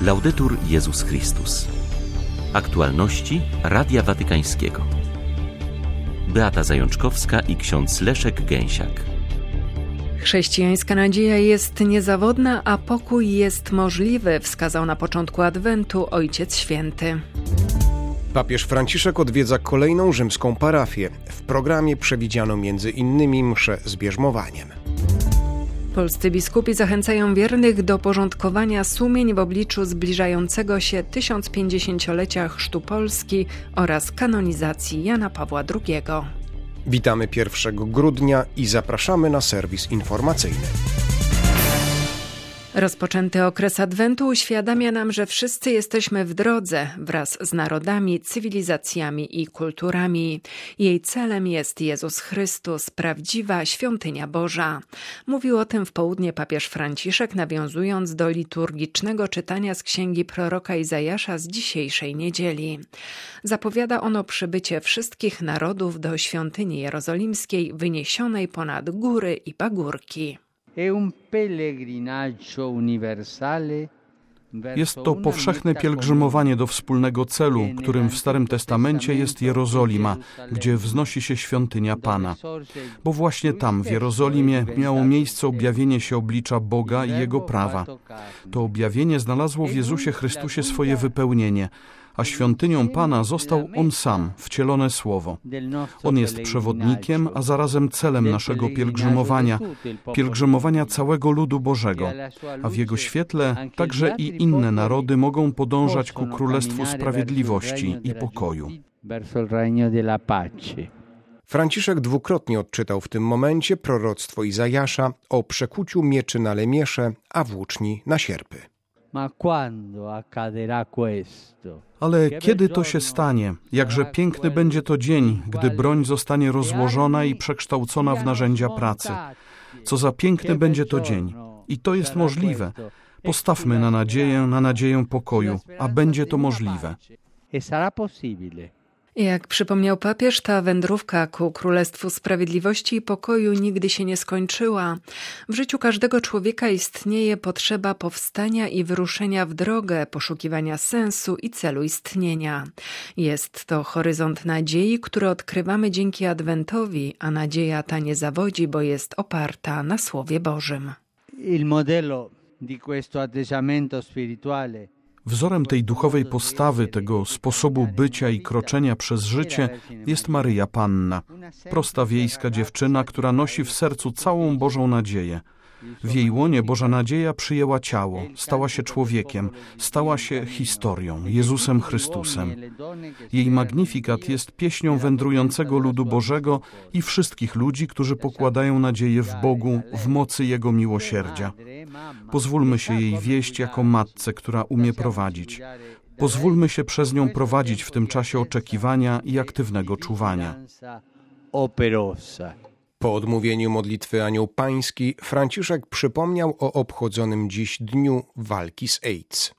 Laudetur Jezus Chrystus. Aktualności Radia Watykańskiego. Beata Zajączkowska i ksiądz Leszek Gęsiak. Chrześcijańska nadzieja jest niezawodna, a pokój jest możliwy, wskazał na początku Adwentu Ojciec Święty. Papież Franciszek odwiedza kolejną rzymską parafię. W programie przewidziano m.in. mszę z bierzmowaniem. Polscy biskupi zachęcają wiernych do porządkowania sumień w obliczu zbliżającego się 1050-lecia chrztu Polski oraz kanonizacji Jana Pawła II. Witamy 1 grudnia i zapraszamy na serwis informacyjny. Rozpoczęty okres Adwentu uświadamia nam, że wszyscy jesteśmy w drodze wraz z narodami, cywilizacjami i kulturami. Jej celem jest Jezus Chrystus, prawdziwa świątynia Boża. Mówił o tym w południe papież Franciszek, nawiązując do liturgicznego czytania z księgi proroka Izajasza z dzisiejszej niedzieli. Zapowiada ono przybycie wszystkich narodów do świątyni jerozolimskiej, wyniesionej ponad góry i pagórki. Jest to powszechne pielgrzymowanie do wspólnego celu, którym w Starym Testamencie jest Jerozolima, gdzie wznosi się świątynia Pana. Bo właśnie tam, w Jerozolimie, miało miejsce objawienie się oblicza Boga i Jego prawa. To objawienie znalazło w Jezusie Chrystusie swoje wypełnienie, a świątynią Pana został On sam, wcielone Słowo. On jest przewodnikiem, a zarazem celem naszego pielgrzymowania całego ludu Bożego, a w Jego świetle także i inne narody mogą podążać ku Królestwu Sprawiedliwości i pokoju. Franciszek dwukrotnie odczytał w tym momencie proroctwo Izajasza o przekuciu mieczy na lemiesze, a włóczni na sierpy. Ale kiedy to się stanie? Jakże piękny będzie to dzień, gdy broń zostanie rozłożona i przekształcona w narzędzia pracy. Co za piękny będzie to dzień. I to jest możliwe. Postawmy na nadzieję pokoju, a będzie to możliwe. Jak przypomniał papież, ta wędrówka ku Królestwu Sprawiedliwości i Pokoju nigdy się nie skończyła. W życiu każdego człowieka istnieje potrzeba powstania i wyruszenia w drogę, poszukiwania sensu i celu istnienia. Jest to horyzont nadziei, który odkrywamy dzięki Adwentowi, a nadzieja ta nie zawodzi, bo jest oparta na Słowie Bożym. Il modello di questo atteggiamento spirituale. Wzorem tej duchowej postawy, tego sposobu bycia i kroczenia przez życie jest Maryja Panna, prosta wiejska dziewczyna, która nosi w sercu całą Bożą nadzieję. W jej łonie Boża nadzieja przyjęła ciało, stała się człowiekiem, stała się historią, Jezusem Chrystusem. Jej magnifikat jest pieśnią wędrującego ludu Bożego i wszystkich ludzi, którzy pokładają nadzieję w Bogu, w mocy Jego miłosierdzia. Pozwólmy się jej wieść jako matce, która umie prowadzić. Pozwólmy się przez nią prowadzić w tym czasie oczekiwania i aktywnego czuwania. Po odmówieniu modlitwy Anioł Pański, Franciszek przypomniał o obchodzonym dziś dniu walki z AIDS.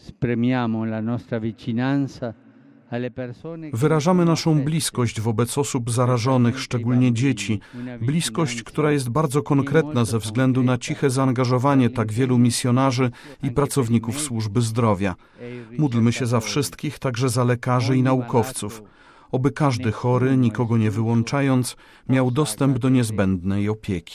Wyrażamy naszą bliskość wobec osób zarażonych, szczególnie dzieci. Bliskość, która jest bardzo konkretna ze względu na ciche zaangażowanie tak wielu misjonarzy i pracowników służby zdrowia. Módlmy się za wszystkich, także za lekarzy i naukowców. Oby każdy chory, nikogo nie wyłączając, miał dostęp do niezbędnej opieki.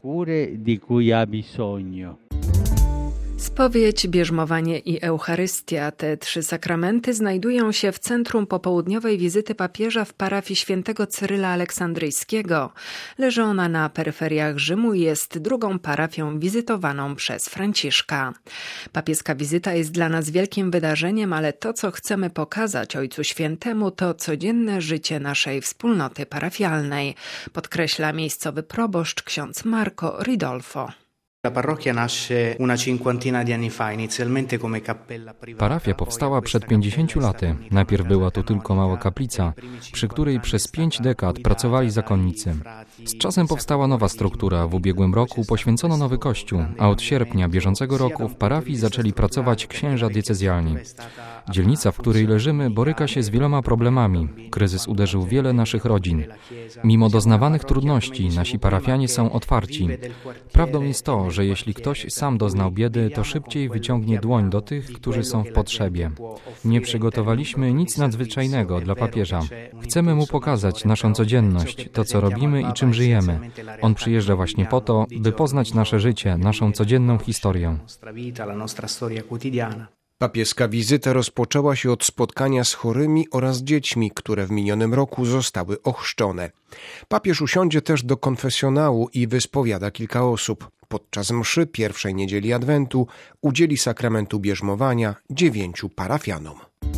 Spowiedź, bierzmowanie i Eucharystia, te trzy sakramenty znajdują się w centrum popołudniowej wizyty papieża w parafii świętego Cyryla Aleksandryjskiego. Leży ona na peryferiach Rzymu i jest drugą parafią wizytowaną przez Franciszka. Papieska wizyta jest dla nas wielkim wydarzeniem, ale to, co chcemy pokazać Ojcu Świętemu, to codzienne życie naszej wspólnoty parafialnej, podkreśla miejscowy proboszcz ksiądz Marco Ridolfo. Parafia powstała przed 50 laty. Najpierw była to tylko mała kaplica, przy której przez 5 dekad pracowali zakonnicy. Z czasem powstała nowa struktura. W ubiegłym roku poświęcono nowy kościół, a od sierpnia bieżącego roku w parafii zaczęli pracować księża diecezjalni. Dzielnica, w której leżymy, boryka się z wieloma problemami. Kryzys uderzył wiele naszych rodzin. Mimo doznawanych trudności, nasi parafianie są otwarci. Prawdą jest to, że jeśli ktoś sam doznał biedy, to szybciej wyciągnie dłoń do tych, którzy są w potrzebie. Nie przygotowaliśmy nic nadzwyczajnego dla papieża. Chcemy mu pokazać naszą codzienność, to co robimy i czym żyjemy. On przyjeżdża właśnie po to, by poznać nasze życie, naszą codzienną historię. Papieska wizyta rozpoczęła się od spotkania z chorymi oraz dziećmi, które w minionym roku zostały ochrzczone. Papież usiądzie też do konfesjonału i wyspowiada kilka osób. Podczas mszy pierwszej niedzieli Adwentu udzieli sakramentu bierzmowania 9 parafianom.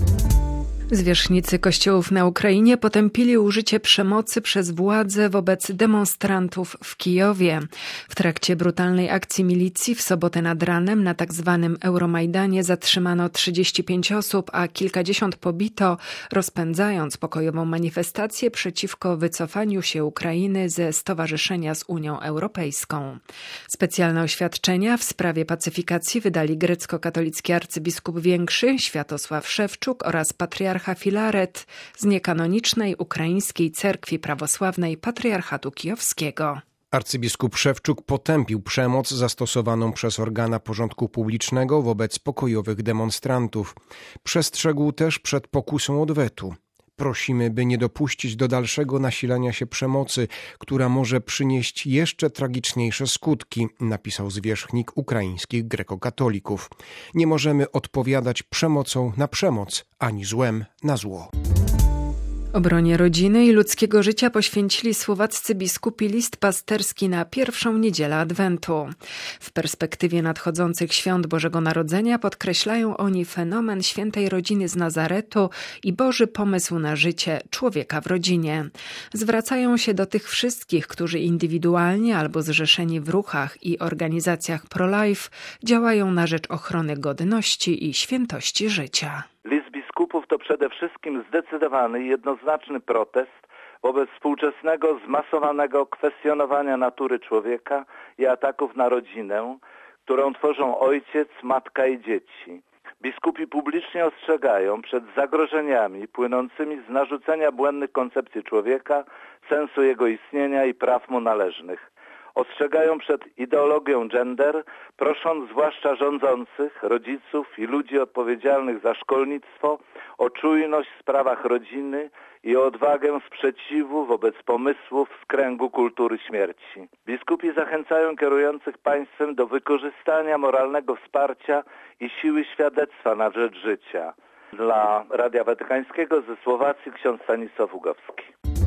Zwierzchnicy kościołów na Ukrainie potępili użycie przemocy przez władze wobec demonstrantów w Kijowie. W trakcie brutalnej akcji milicji w sobotę nad ranem na tzw. Euromajdanie zatrzymano 35 osób, a kilkadziesiąt pobito, rozpędzając pokojową manifestację przeciwko wycofaniu się Ukrainy ze stowarzyszenia z Unią Europejską. Specjalne oświadczenia w sprawie pacyfikacji wydali grecko-katolicki arcybiskup Większy Światosław Szewczuk oraz patriarcha Filaret z niekanonicznej ukraińskiej cerkwi prawosławnej Patriarchatu Kijowskiego. Arcybiskup Szewczuk potępił przemoc zastosowaną przez organa porządku publicznego wobec pokojowych demonstrantów. Przestrzegł też przed pokusą odwetu. Prosimy, by nie dopuścić do dalszego nasilania się przemocy, która może przynieść jeszcze tragiczniejsze skutki, napisał zwierzchnik ukraińskich grekokatolików. Nie możemy odpowiadać przemocą na przemoc, ani złem na zło. Obronie rodziny i ludzkiego życia poświęcili słowaccy biskupi list pasterski na pierwszą niedzielę Adwentu. W perspektywie nadchodzących świąt Bożego Narodzenia podkreślają oni fenomen świętej rodziny z Nazaretu i Boży pomysł na życie człowieka w rodzinie. Zwracają się do tych wszystkich, którzy indywidualnie albo zrzeszeni w ruchach i organizacjach pro-life działają na rzecz ochrony godności i świętości życia. List biskupów to przede wszystkim zdecydowany i jednoznaczny protest wobec współczesnego, zmasowanego kwestionowania natury człowieka i ataków na rodzinę, którą tworzą ojciec, matka i dzieci. Biskupi publicznie ostrzegają przed zagrożeniami płynącymi z narzucenia błędnych koncepcji człowieka, sensu jego istnienia i praw mu należnych. Ostrzegają przed ideologią gender, prosząc zwłaszcza rządzących, rodziców i ludzi odpowiedzialnych za szkolnictwo o czujność w sprawach rodziny i o odwagę sprzeciwu wobec pomysłów z kręgu kultury śmierci. Biskupi zachęcają kierujących państwem do wykorzystania moralnego wsparcia i siły świadectwa na rzecz życia. Dla Radia Watykańskiego ze Słowacji ksiądz Stanisław Ugowski.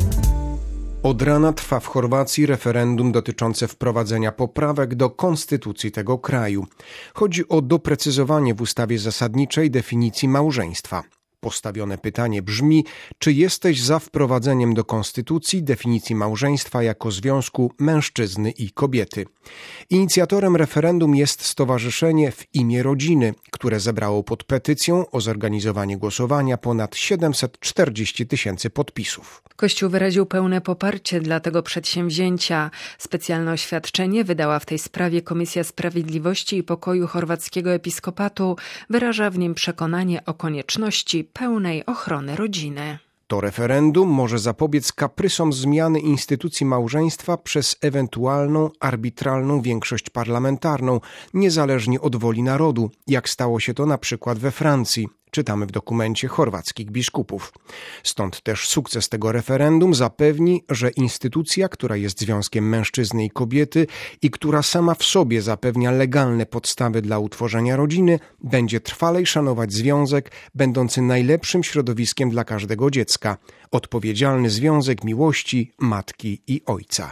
Od rana trwa w Chorwacji referendum dotyczące wprowadzenia poprawek do konstytucji tego kraju. Chodzi o doprecyzowanie w ustawie zasadniczej definicji małżeństwa. Postawione pytanie brzmi, czy jesteś za wprowadzeniem do konstytucji definicji małżeństwa jako związku mężczyzny i kobiety. Inicjatorem referendum jest Stowarzyszenie W imię Rodziny, które zebrało pod petycją o zorganizowanie głosowania ponad 740 000 podpisów. Kościół wyraził pełne poparcie dla tego przedsięwzięcia. Specjalne oświadczenie wydała w tej sprawie Komisja Sprawiedliwości i Pokoju Chorwackiego Episkopatu. Wyraża w nim przekonanie o konieczności pełnej ochrony rodziny. To referendum może zapobiec kaprysom zmiany instytucji małżeństwa przez ewentualną arbitralną większość parlamentarną, niezależnie od woli narodu, jak stało się to na przykład we Francji. Czytamy w dokumencie chorwackich biskupów. Stąd też sukces tego referendum zapewni, że instytucja, która jest związkiem mężczyzny i kobiety i która sama w sobie zapewnia legalne podstawy dla utworzenia rodziny, będzie trwale szanować związek, będący najlepszym środowiskiem dla każdego dziecka. Odpowiedzialny związek miłości matki i ojca.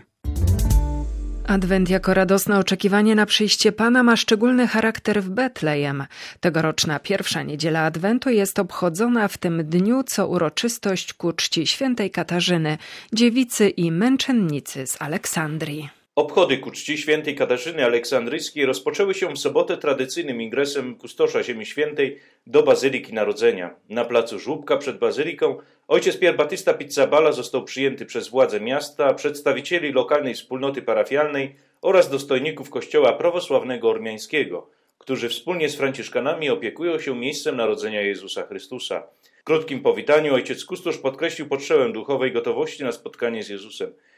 Adwent jako radosne oczekiwanie na przyjście Pana ma szczególny charakter w Betlejem. Tegoroczna pierwsza niedziela Adwentu jest obchodzona w tym dniu co uroczystość ku czci świętej Katarzyny, dziewicy i męczennicy z Aleksandrii. Obchody ku czci świętej Katarzyny Aleksandryjskiej rozpoczęły się w sobotę tradycyjnym ingresem kustosza Ziemi Świętej do Bazyliki Narodzenia. Na placu Żłóbka przed bazyliką ojciec Pier Battista Pizzaballa został przyjęty przez władze miasta, przedstawicieli lokalnej wspólnoty parafialnej oraz dostojników kościoła prawosławnego ormiańskiego, którzy wspólnie z franciszkanami opiekują się miejscem narodzenia Jezusa Chrystusa. W krótkim powitaniu ojciec kustosz podkreślił potrzebę duchowej gotowości na spotkanie z Jezusem.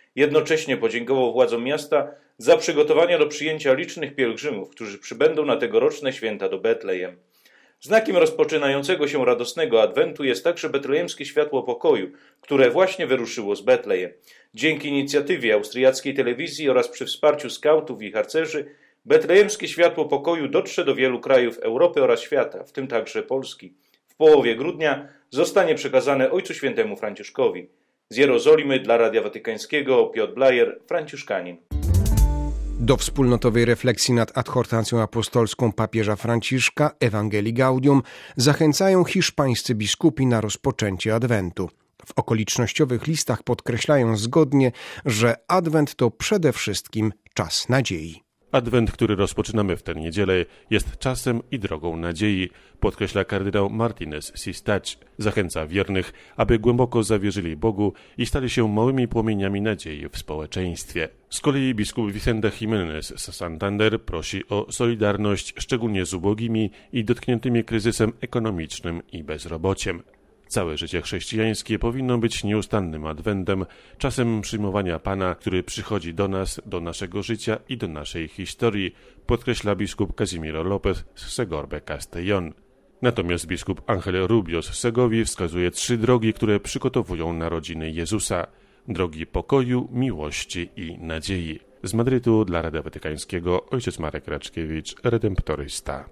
Jednocześnie podziękował władzom miasta za przygotowania do przyjęcia licznych pielgrzymów, którzy przybędą na tegoroczne święta do Betlejem. Znakiem rozpoczynającego się radosnego Adwentu jest także betlejemskie światło pokoju, które właśnie wyruszyło z Betlejem. Dzięki inicjatywie austriackiej telewizji oraz przy wsparciu skautów i harcerzy betlejemskie światło pokoju dotrze do wielu krajów Europy oraz świata, w tym także Polski. W połowie grudnia zostanie przekazane Ojcu Świętemu Franciszkowi. Z Jerozolimy dla Radia Watykańskiego Piotr Blajer, franciszkanin. Do wspólnotowej refleksji nad adhortacją apostolską papieża Franciszka Ewangelii Gaudium zachęcają hiszpańscy biskupi na rozpoczęcie Adwentu. W okolicznościowych listach podkreślają zgodnie, że Adwent to przede wszystkim czas nadziei. Adwent, który rozpoczynamy w tę niedzielę, jest czasem i drogą nadziei, podkreśla kardynał Martínez Sistach. Zachęca wiernych, aby głęboko zawierzyli Bogu i stali się małymi płomieniami nadziei w społeczeństwie. Z kolei biskup Vicente Jiménez z Santander prosi o solidarność, szczególnie z ubogimi i dotkniętymi kryzysem ekonomicznym i bezrobociem. Całe życie chrześcijańskie powinno być nieustannym adwentem, czasem przyjmowania Pana, który przychodzi do nas, do naszego życia i do naszej historii, podkreśla biskup Casimiro López z Segorbe Castellón. Natomiast biskup Ángel Rubio z Segowii wskazuje 3 drogi, które przygotowują narodziny Jezusa. Drogi pokoju, miłości i nadziei. Z Madrytu dla Radia Watykańskiego ojciec Marek Raczkiewicz, redemptorysta.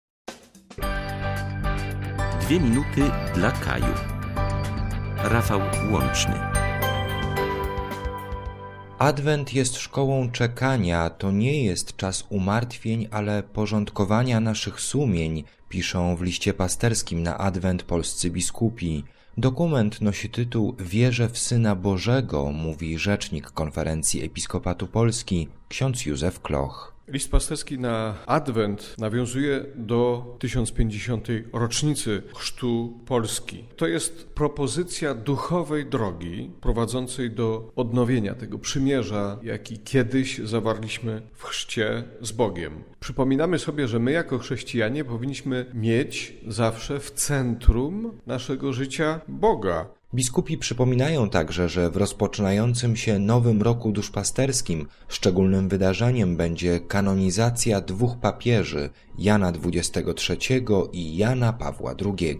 2 minuty dla Kaju. Rafał Łączny. Adwent jest szkołą czekania, to nie jest czas umartwień, ale porządkowania naszych sumień, piszą w liście pasterskim na Adwent polscy biskupi. Dokument nosi tytuł Wierzę w Syna Bożego, mówi rzecznik Konferencji Episkopatu Polski, ksiądz Józef Kloch. List pasterski na Adwent nawiązuje do 1050. rocznicy chrztu Polski. To jest propozycja duchowej drogi prowadzącej do odnowienia tego przymierza, jaki kiedyś zawarliśmy w chrzcie z Bogiem. Przypominamy sobie, że my jako chrześcijanie powinniśmy mieć zawsze w centrum naszego życia Boga. Biskupi przypominają także, że w rozpoczynającym się nowym roku duszpasterskim szczególnym wydarzeniem będzie kanonizacja 2 papieży, Jana XXIII i Jana Pawła II.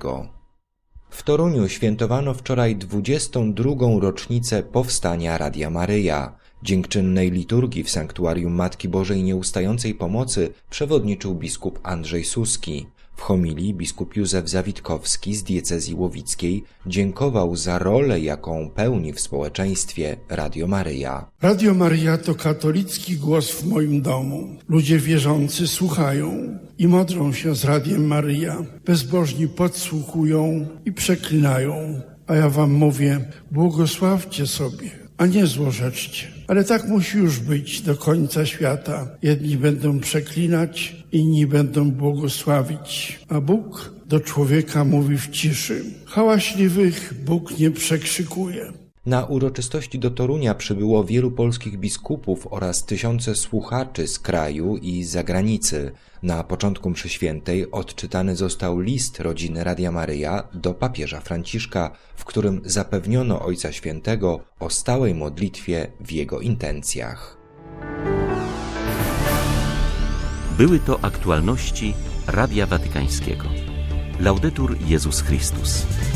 W Toruniu świętowano wczoraj 22. rocznicę powstania Radia Maryja. Dziękczynnej liturgii w Sanktuarium Matki Bożej Nieustającej Pomocy przewodniczył biskup Andrzej Suski. W homilii biskup Józef Zawitkowski z diecezji łowickiej dziękował za rolę, jaką pełni w społeczeństwie Radio Maryja. Radio Maryja to katolicki głos w moim domu. Ludzie wierzący słuchają i modlą się z Radiem Maryja. Bezbożni podsłuchują i przeklinają. A ja wam mówię, błogosławcie sobie, a nie złorzeczcie. Ale tak musi już być do końca świata. Jedni będą przeklinać, inni będą błogosławić. A Bóg do człowieka mówi w ciszy. Hałaśliwych Bóg nie przekrzykuje. Na uroczystości do Torunia przybyło wielu polskich biskupów oraz tysiące słuchaczy z kraju i z zagranicy. Na początku mszy świętej odczytany został list rodziny Radia Maryja do papieża Franciszka, w którym zapewniono Ojca Świętego o stałej modlitwie w jego intencjach. Były to aktualności Radia Watykańskiego. Laudetur Jezus Chrystus.